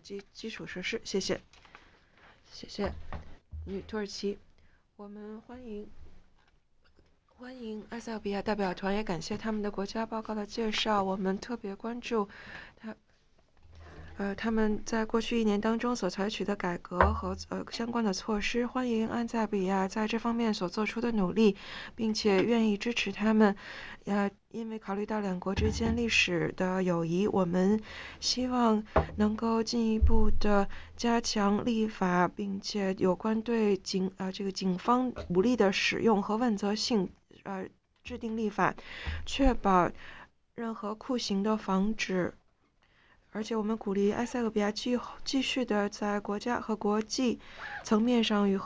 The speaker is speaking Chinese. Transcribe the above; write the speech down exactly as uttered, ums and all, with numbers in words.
基基础设施。谢谢，谢谢。女土耳其，我们欢迎欢迎埃塞俄比亚代表团，也感谢他们的国家报告的介绍。我们特别关注他。呃，他们在过去一年当中所采取的改革和呃相关的措施，欢迎埃塞俄比亚在这方面所做出的努力，并且愿意支持他们。呃，因为考虑到两国之间历史的友谊，我们希望能够进一步的加强立法，并且有关对警呃这个警方武力的使用和问责性呃制定立法，确保任何酷刑的防止。而且我们鼓励埃塞俄比亚继继续的在国家和国际层面上与